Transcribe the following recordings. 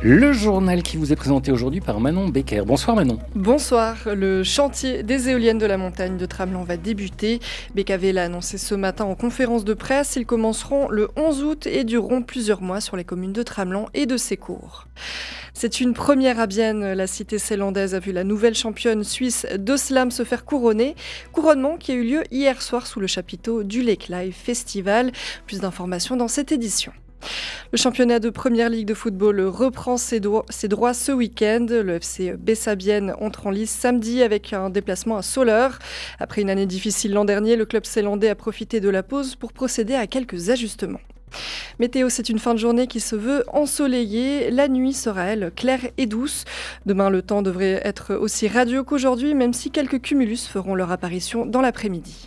Le journal qui vous est présenté aujourd'hui par Manon Becker. Bonsoir Manon. Bonsoir. Le chantier des éoliennes de la montagne de Tramelan va débuter. BKV l'a annoncé ce matin en conférence de presse. Ils commenceront le 11 août et dureront plusieurs mois sur les communes de Tramelan et de Sécourt. C'est une première à Bienne. La cité célandaise a vu la nouvelle championne suisse de slam se faire couronner. Couronnement qui a eu lieu hier soir sous le chapiteau du Lake Live Festival. Plus d'informations dans cette édition. Le championnat de première ligue de football reprend ses droits ce week-end. Le FC Bessabienne entre en lice samedi avec un déplacement à Soleure. Après une année difficile l'an dernier, le club célandais a profité de la pause pour procéder à quelques ajustements. Météo, c'est une fin de journée qui se veut ensoleillée. La nuit sera, elle, claire et douce. Demain, le temps devrait être aussi radieux qu'aujourd'hui, même si quelques cumulus feront leur apparition dans l'après-midi.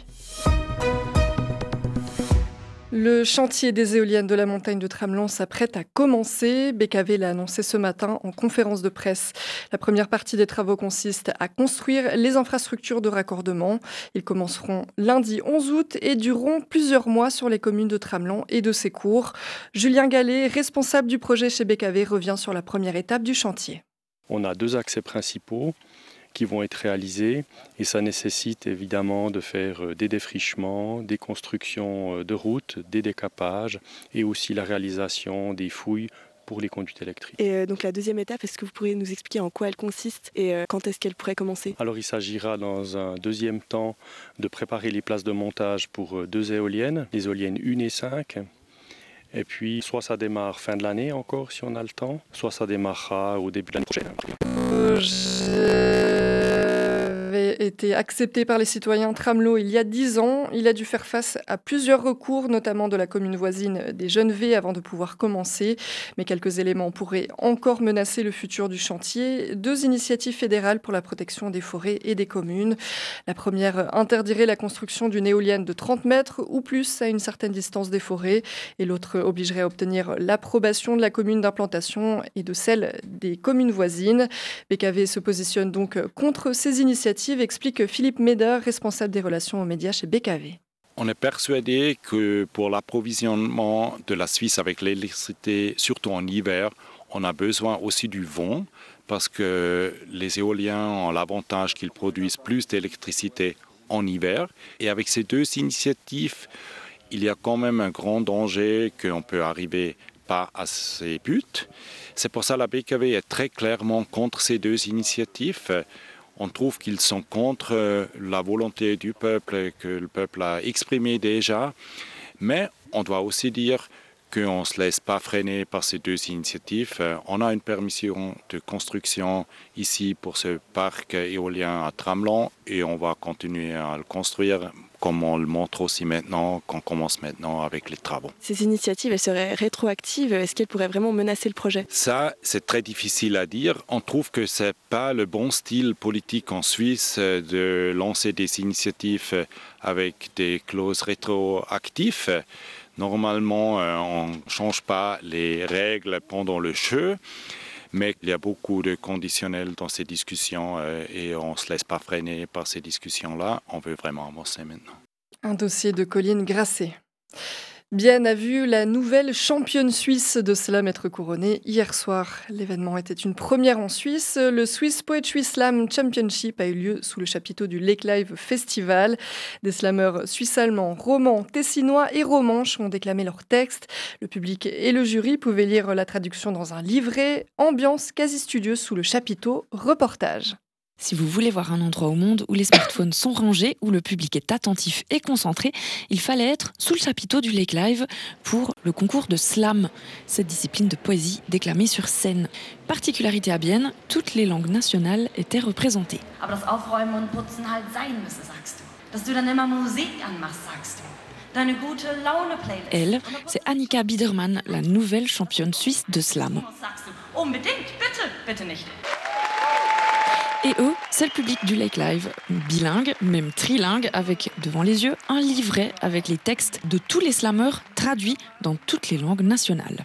Le chantier des éoliennes de la montagne de Tramelan s'apprête à commencer. BKV l'a annoncé ce matin en conférence de presse. La première partie des travaux consiste à construire les infrastructures de raccordement. Ils commenceront lundi 11 août et dureront plusieurs mois sur les communes de Tramelan et de Sécourt. Julien Gallet, responsable du projet chez BKV, revient sur la première étape du chantier. On a deux accès principaux qui vont être réalisés et ça nécessite évidemment de faire des défrichements, des constructions de routes, des décapages et aussi la réalisation des fouilles pour les conduites électriques. Et donc la deuxième étape, est-ce que vous pourriez nous expliquer en quoi elle consiste et quand est-ce qu'elle pourrait commencer ? Alors il s'agira dans un deuxième temps de préparer les places de montage pour deux éoliennes, les éoliennes 1 et 5. Et puis, soit ça démarre fin de l'année encore, si on a le temps, soit ça démarrera au début de l'année prochaine. Avait été accepté par les citoyens Tramelan il y a 10 ans. Il a dû faire face à plusieurs recours, notamment de la commune voisine des Genevais, avant de pouvoir commencer. Mais quelques éléments pourraient encore menacer le futur du chantier. Deux initiatives fédérales pour la protection des forêts et des communes. La première interdirait la construction d'une éolienne de 30 mètres ou plus à une certaine distance des forêts. Et l'autre obligerait à obtenir l'approbation de la commune d'implantation et de celle des communes voisines. BKV se positionne donc contre ces initiatives, explique Philippe Meder, responsable des relations aux médias chez BKV. On est persuadé que pour l'approvisionnement de la Suisse avec l'électricité, surtout en hiver, on a besoin aussi du vent parce que les éoliens ont l'avantage qu'ils produisent plus d'électricité en hiver. Et avec ces deux initiatives, il y a quand même un grand danger qu'on peut arriver pas à ces buts. C'est pour ça que la BKV est très clairement contre ces deux initiatives. On trouve qu'ils sont contre la volonté du peuple, que le peuple a exprimé déjà. Mais on doit aussi dire qu'on ne se laisse pas freiner par ces deux initiatives. On a une permission de construction ici pour ce parc éolien à Tramelan et on va continuer à le construire comme on le montre aussi maintenant, qu'on commence maintenant avec les travaux. Ces initiatives, elles seraient rétroactives. Est-ce qu'elles pourraient vraiment menacer le projet ? Ça, c'est très difficile à dire. On trouve que ce n'est pas le bon style politique en Suisse de lancer des initiatives avec des clauses rétroactives. Normalement, on ne change pas les règles pendant le jeu. Mais il y a beaucoup de conditionnels dans ces discussions et on ne se laisse pas freiner par ces discussions-là. On veut vraiment avancer maintenant. Un dossier de Colline Grasset. Bienne a vu la nouvelle championne suisse de slam être couronnée hier soir. L'événement était une première en Suisse. Le Swiss Poetry Slam Championship a eu lieu sous le chapiteau du Lake Live Festival. Des slameurs suisses-allemands, romans, tessinois et romanches ont déclamé leurs textes. Le public et le jury pouvaient lire la traduction dans un livret. Ambiance quasi studieuse sous le chapiteau. Reportage. Si vous voulez voir un endroit au monde où les smartphones sont rangés, où le public est attentif et concentré, il fallait être sous le chapiteau du Lake Live pour le concours de slam, cette discipline de poésie déclamée sur scène. Particularité à Bienne, toutes les langues nationales étaient représentées. Aber das Aufräumen und Putzen halt sein müsse, sagst du. Dass du dann immer Musik anmachst, sagst du. Deine gute Laune-Playlist. Elle, c'est Annika Biedermann, la nouvelle championne suisse de slam. Sagst du. Unbedingt, bitte, bitte nicht. Et eux, c'est le public du Lake Live, bilingue, même trilingue, avec devant les yeux un livret avec les textes de tous les slameurs traduits dans toutes les langues nationales.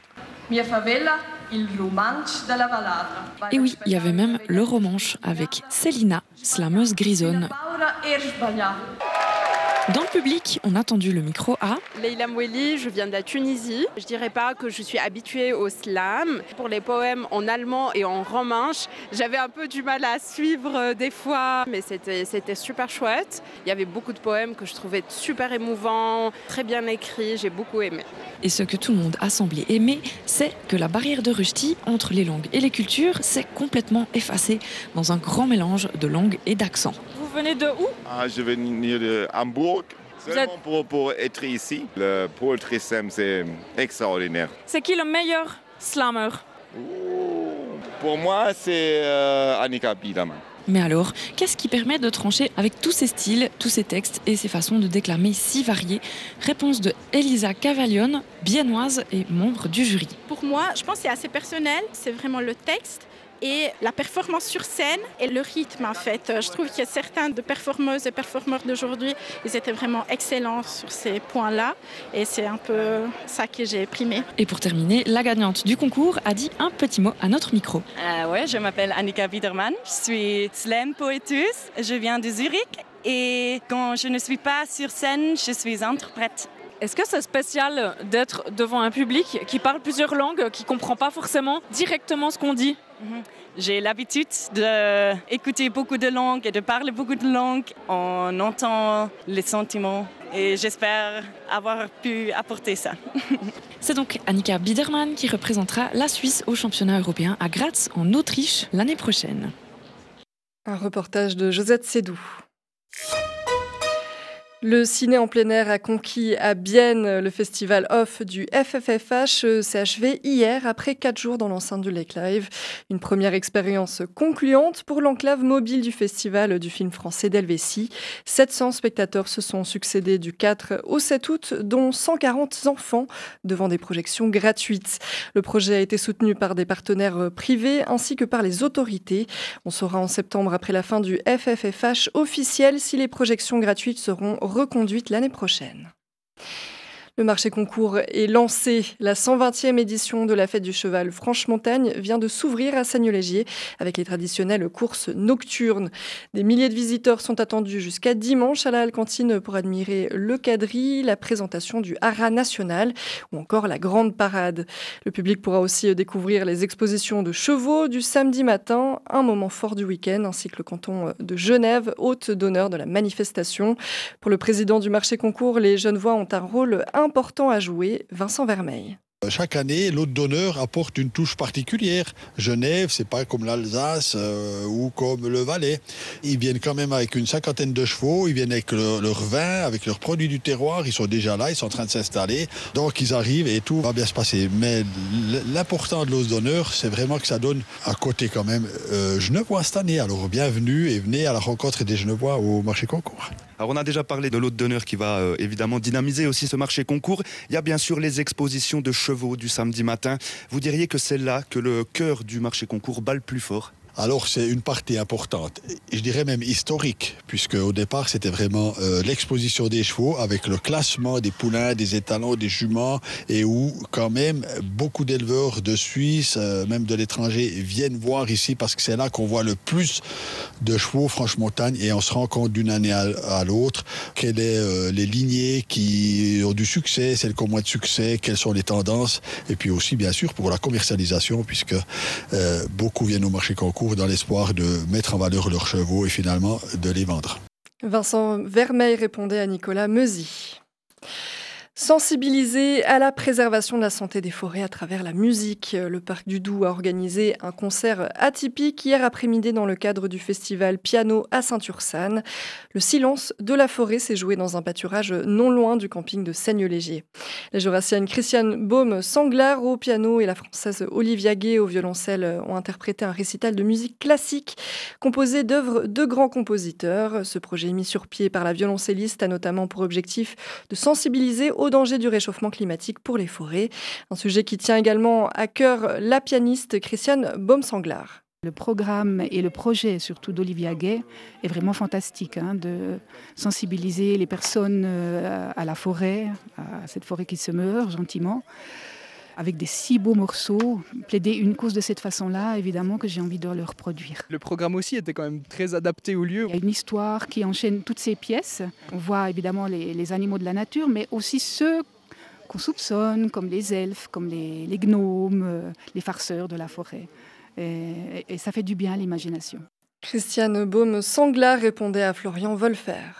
Et oui, il y avait même le romanche avec Célina, slameuse grisonne. Dans le public, on a tendu le micro à Leila Moueli, je viens de la Tunisie. Je dirais pas que je suis habituée au slam. Pour les poèmes en allemand et en romanche, j'avais un peu du mal à suivre des fois, mais c'était super chouette. Il y avait beaucoup de poèmes que je trouvais super émouvants, très bien écrits, j'ai beaucoup aimé. Et ce que tout le monde a semblé aimer, c'est que la barrière de Rushdie entre les langues et les cultures s'est complètement effacée dans un grand mélange de langues et d'accents. Vous venez de où ? Je vais venir de Hambourg, seulement pour être ici. Le poetry slam, c'est extraordinaire. C'est qui le meilleur slammer ? Pour moi, c'est Annika Biedermann. Mais alors, qu'est-ce qui permet de trancher avec tous ces styles, tous ces textes et ces façons de déclamer si variées ? Réponse de Elisa Cavaglione, biennoise et membre du jury. Pour moi, je pense que c'est assez personnel, c'est vraiment le texte et la performance sur scène et le rythme en fait. Je trouve que certains de performeuses et performeurs d'aujourd'hui, ils étaient vraiment excellents sur ces points-là et c'est un peu ça que j'ai primé. Et pour terminer, la gagnante du concours a dit un petit mot à notre micro. Ouais, je m'appelle Annika Biedermann, je suis slam poéteuse, je viens de Zurich et quand je ne suis pas sur scène, je suis interprète. Est-ce que c'est spécial d'être devant un public qui parle plusieurs langues, qui ne comprend pas forcément directement ce qu'on dit ? J'ai l'habitude d'écouter beaucoup de langues et de parler beaucoup de langues. On entend les sentiments et j'espère avoir pu apporter ça. C'est donc Annika Biedermann qui représentera la Suisse au championnat européen à Graz en Autriche l'année prochaine. Un reportage de Josette Sédou. Le ciné en plein air a conquis à Bienne. Le festival off du FFFH s'est achevé hier après 4 jours dans l'enceinte du Lake Live. Une première expérience concluante pour l'enclave mobile du festival du film français d'Helvétie. 700 spectateurs se sont succédés du 4 au 7 août, dont 140 enfants devant des projections gratuites. Le projet a été soutenu par des partenaires privés ainsi que par les autorités. On saura en septembre, après la fin du FFFH officiel, si les projections gratuites seront reconduite l'année prochaine. Le marché concours est lancé. La 120e édition de la Fête du Cheval Franche-Montagne vient de s'ouvrir à Sagnes-Légier avec les traditionnelles courses nocturnes. Des milliers de visiteurs sont attendus jusqu'à dimanche à la Halle Cantine pour admirer le quadrille, la présentation du haras national ou encore la grande parade. Le public pourra aussi découvrir les expositions de chevaux du samedi matin, un moment fort du week-end, ainsi que le canton de Genève, hôte d'honneur de la manifestation. Pour le président du marché concours, les Genevois ont un rôle important à jouer, Vincent Vermeil. Chaque année, l'hôte d'honneur apporte une touche particulière. Genève, c'est pas comme l'Alsace ou comme le Valais. Ils viennent quand même avec une 50aine de chevaux, ils viennent avec leur vin, avec leurs produits du terroir, ils sont déjà là, ils sont en train de s'installer. Donc ils arrivent et tout va bien se passer. Mais l'important de l'hôte d'honneur, c'est vraiment que ça donne un côté quand même genevois cette année. Alors bienvenue et venez à la rencontre des Genevois au marché concours. Alors on a déjà parlé de l'hôte d'honneur qui va évidemment dynamiser aussi ce marché concours. Il y a bien sûr les expositions de chevaux du samedi matin. Vous diriez que c'est là que le cœur du marché concours bat le plus fort ? Alors c'est une partie importante, je dirais même historique, puisque au départ c'était vraiment l'exposition des chevaux avec le classement des poulains, des étalons, des juments, et où quand même beaucoup d'éleveurs de Suisse, même de l'étranger, viennent voir ici parce que c'est là qu'on voit le plus de chevaux Franche-Montagne et on se rend compte d'une année à l'autre quelles sont les lignées qui ont du succès, celles qui ont moins de succès, quelles sont les tendances, et puis aussi bien sûr pour la commercialisation puisque beaucoup viennent au marché concours dans l'espoir de mettre en valeur leurs chevaux et finalement de les vendre. Vincent Vermeil répondait à Nicolas Meuzy. Sensibiliser à la préservation de la santé des forêts à travers la musique. Le Parc du Doubs a organisé un concert atypique hier après-midi dans le cadre du festival Piano à Saint-Ursanne. Le silence de la forêt s'est joué dans un pâturage non loin du camping de Sagnes-Légier. La jurassienne Christiane Baume-Sanglard au piano et la française Olivia Gay au violoncelle ont interprété un récital de musique classique composé d'œuvres de grands compositeurs. Ce projet mis sur pied par la violoncelliste a notamment pour objectif de sensibiliser au danger du réchauffement climatique pour les forêts. Un sujet qui tient également à cœur la pianiste Christiane Baume-Sanglard. Le programme et le projet, surtout d'Olivia Gay, est vraiment fantastique, de sensibiliser les personnes à la forêt, à cette forêt qui se meurt gentiment. avec des si beaux morceaux. Plaider une cause de cette façon-là, évidemment que j'ai envie de le reproduire. Le programme aussi était quand même très adapté au lieu. Il y a une histoire qui enchaîne toutes ces pièces. On voit évidemment les animaux de la nature, mais aussi ceux qu'on soupçonne, comme les elfes, comme les gnomes, les farceurs de la forêt. Et ça fait du bien à l'imagination. Christiane Baume-Sangla répondait à Florian Wolfer.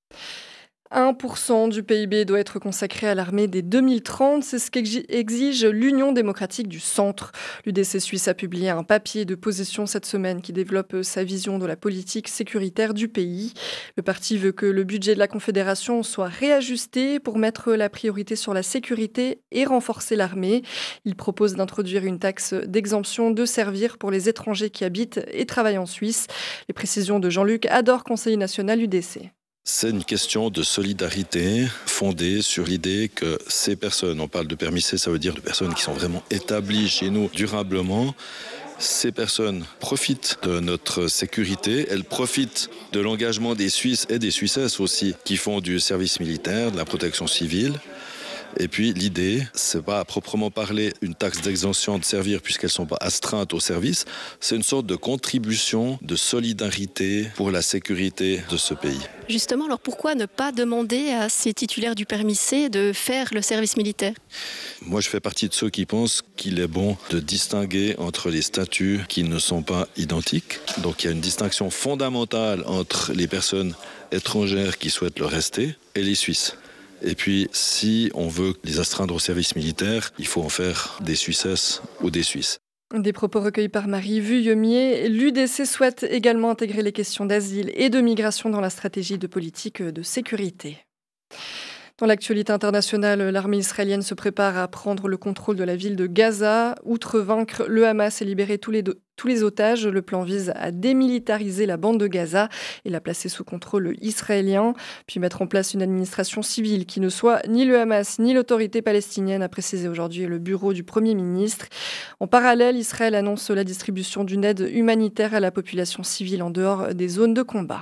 1% du PIB doit être consacré à l'armée dès 2030, c'est ce qu'exige l'Union démocratique du centre. L'UDC suisse a publié un papier de position cette semaine qui développe sa vision de la politique sécuritaire du pays. Le parti veut que le budget de la Confédération soit réajusté pour mettre la priorité sur la sécurité et renforcer l'armée. Il propose d'introduire une taxe d'exemption de servir pour les étrangers qui habitent et travaillent en Suisse. Les précisions de Jean-Luc Ador, conseiller national UDC. C'est une question de solidarité fondée sur l'idée que ces personnes, on parle de permissés, ça veut dire de personnes qui sont vraiment établies chez nous durablement. Ces personnes profitent de notre sécurité, elles profitent de l'engagement des Suisses et des Suissesses aussi, qui font du service militaire, de la protection civile. Et puis l'idée, c'est pas à proprement parler une taxe d'exemption de servir puisqu'elles sont pas astreintes au service, c'est une sorte de contribution de solidarité pour la sécurité de ce pays. Justement, alors pourquoi ne pas demander à ces titulaires du permis C de faire le service militaire ? Moi, je fais partie de ceux qui pensent qu'il est bon de distinguer entre les statuts qui ne sont pas identiques. Donc il y a une distinction fondamentale entre les personnes étrangères qui souhaitent le rester et les Suisses. Et puis, si on veut les astreindre au service militaire, il faut en faire des Suissesses ou des Suisses. Des propos recueillis par Marie Vuillemier. L'UDC souhaite également intégrer les questions d'asile et de migration dans la stratégie de politique de sécurité. Dans l'actualité internationale, l'armée israélienne se prépare à prendre le contrôle de la ville de Gaza. Outre vaincre le Hamas et libérer tous les otages, le plan vise à démilitariser la bande de Gaza et la placer sous contrôle israélien, puis mettre en place une administration civile qui ne soit ni le Hamas ni l'autorité palestinienne, a précisé aujourd'hui le bureau du Premier ministre. En parallèle, Israël annonce la distribution d'une aide humanitaire à la population civile en dehors des zones de combat.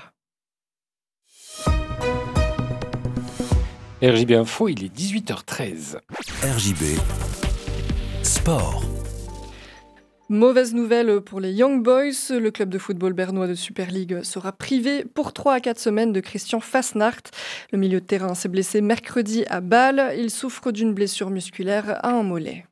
RJB Info, il est 18h13. RJB Sport. Mauvaise nouvelle pour les Young Boys. Le club de football bernois de Super League sera privé pour 3 à 4 semaines de Christian Fasnacht. Le milieu de terrain s'est blessé mercredi à Bâle. Il souffre d'une blessure musculaire à un mollet.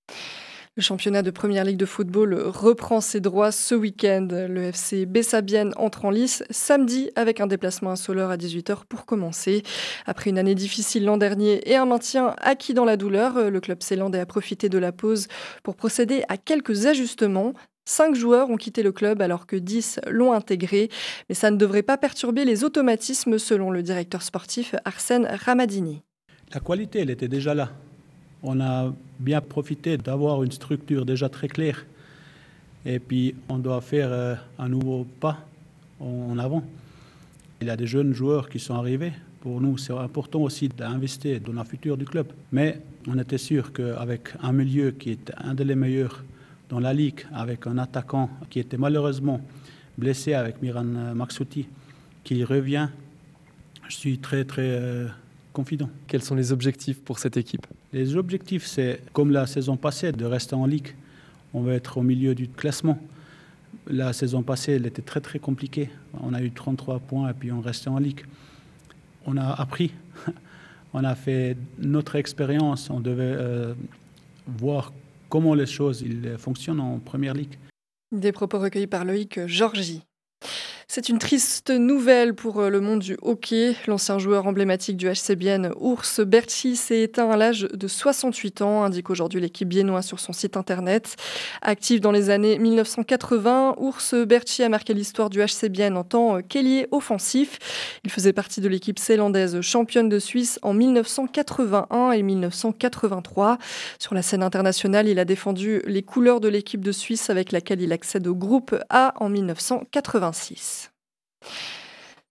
Le championnat de première ligue de football reprend ses droits ce week-end. Le FC Bessabienne entre en lice samedi avec un déplacement à Soleure à 18h pour commencer. Après une année difficile l'an dernier et un maintien acquis dans la douleur, le club zélandais a profité de la pause pour procéder à quelques ajustements. 5 joueurs ont quitté le club alors que 10 l'ont intégré. Mais ça ne devrait pas perturber les automatismes selon le directeur sportif Arsène Ramadini. La qualité, elle était déjà là. On a bien profité d'avoir une structure déjà très claire. Et puis, on doit faire un nouveau pas en avant. Il y a des jeunes joueurs qui sont arrivés. Pour nous, c'est important aussi d'investir dans le futur du club. Mais on était sûr qu'avec un milieu qui est un des meilleurs dans la Ligue, avec un attaquant qui était malheureusement blessé avec Miran Maksouti, qui revient, je suis très confident. Quels sont les objectifs pour cette équipe ? Les objectifs, c'est, comme la saison passée, de rester en Ligue. On va être au milieu du classement. La saison passée, elle était très compliquée. On a eu 33 points et puis on restait en Ligue. On a appris. On a fait notre expérience. On devait voir comment les choses fonctionnent en Première Ligue. Des propos recueillis par Loïc Georgie. C'est une triste nouvelle pour le monde du hockey. L'ancien joueur emblématique du HC Bienne, Urs Bertschy, s'est éteint à l'âge de 68 ans, indique aujourd'hui l'équipe biennoise sur son site internet. Actif dans les années 1980, Urs Bertschy a marqué l'histoire du HC Bienne en tant qu'ailier offensif. Il faisait partie de l'équipe zélandaise championne de Suisse en 1981 et 1983. Sur la scène internationale, il a défendu les couleurs de l'équipe de Suisse avec laquelle il accède au groupe A en 1986.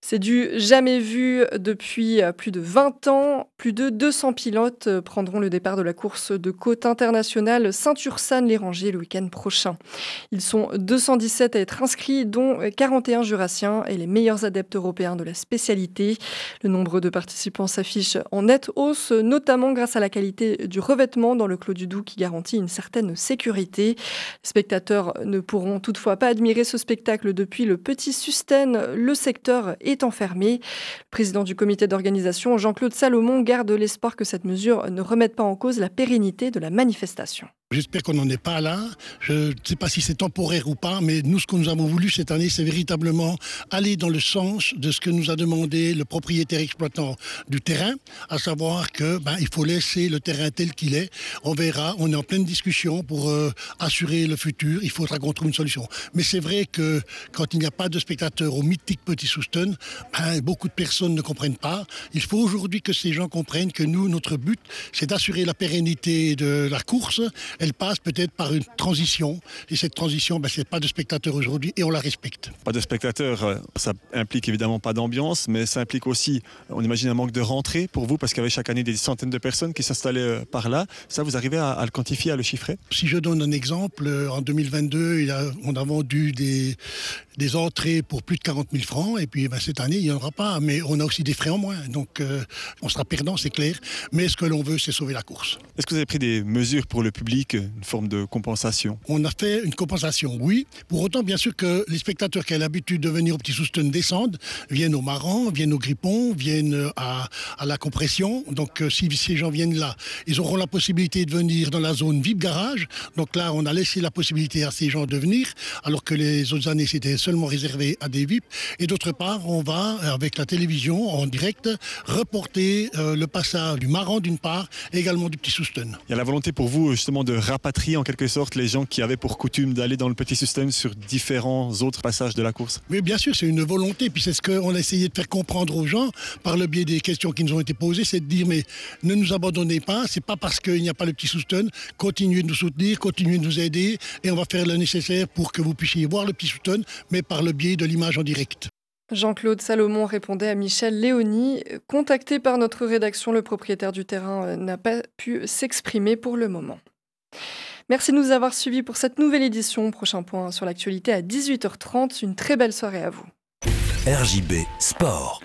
C'est du jamais vu depuis plus de 20 ans. Plus de 200 pilotes prendront le départ de la course de côte internationale Saint-Ursanne-les-Rangers le week-end prochain. Ils sont 217 à être inscrits, dont 41 jurassiens et les meilleurs adeptes européens de la spécialité. Le nombre de participants s'affiche en nette hausse, notamment grâce à la qualité du revêtement dans le Clos du Doubs qui garantit une certaine sécurité. Les spectateurs ne pourront toutefois pas admirer ce spectacle depuis le Petit Sustaine. Le secteur est enfermé. Le président du comité d'organisation, Jean-Claude Salomon, garde l'espoir que cette mesure ne remette pas en cause la pérennité de la manifestation. J'espère qu'on n'en est pas là. Je ne sais pas si c'est temporaire ou pas, mais nous, ce que nous avons voulu cette année, c'est véritablement aller dans le sens de ce que nous a demandé le propriétaire exploitant du terrain, à savoir que il faut laisser le terrain tel qu'il est. On verra, on est en pleine discussion pour assurer le futur. Il faudra qu'on trouve une solution. Mais c'est vrai que quand il n'y a pas de spectateurs au mythique Petit Soustone, beaucoup de personnes ne comprennent pas. Il faut aujourd'hui que ces gens comprennent que nous, notre but, c'est d'assurer la pérennité de la course. Elle passe peut-être par une transition. Et cette transition, c'est pas de spectateurs aujourd'hui et on la respecte. Pas de spectateurs, ça implique évidemment pas d'ambiance, mais ça implique aussi, on imagine un manque de rentrée pour vous, parce qu'il y avait chaque année des centaines de personnes qui s'installaient par là. Ça, vous arrivez à le quantifier, à le chiffrer? Si je donne un exemple, en 2022, on a vendu des entrées pour plus de 40 000 francs. Et puis cette année, il n'y en aura pas. Mais on a aussi des frais en moins. Donc on sera perdant, c'est clair. Mais ce que l'on veut, c'est sauver la course. Est-ce que vous avez pris des mesures pour le public, une forme de compensation? On a fait une compensation, oui. Pour autant, bien sûr que les spectateurs qui ont l'habitude de venir au Petit Soustone descendent, viennent au Marans, viennent au Grippon, viennent à la compression. Donc si ces gens viennent là, ils auront la possibilité de venir dans la zone VIP Garage. Donc là, on a laissé la possibilité à ces gens de venir, alors que les autres années, c'était seulement réservé à des VIP. Et d'autre part, on va, avec la télévision, en direct, reporter le passage du Maran d'une part, et également du Petit Soustone. Il y a la volonté pour vous, justement, de rapatrier en quelque sorte les gens qui avaient pour coutume d'aller dans le Petit Soustone sur différents autres passages de la course? Oui, bien sûr, c'est une volonté. Puis c'est ce qu'on a essayé de faire comprendre aux gens par le biais des questions qui nous ont été posées, c'est de dire, mais ne nous abandonnez pas, c'est pas parce qu'il n'y a pas le Petit Soustone, continuez de nous soutenir, continuez de nous aider, et on va faire le nécessaire pour que vous puissiez voir le Petit Soustone, mais par le biais de l'image en direct. Jean-Claude Salomon répondait à Michel Léoni. Contacté par notre rédaction, le propriétaire du terrain n'a pas pu s'exprimer pour le moment. Merci de nous avoir suivis pour cette nouvelle édition. Prochain point sur l'actualité à 18h30. Une très belle soirée à vous. RJB Sport.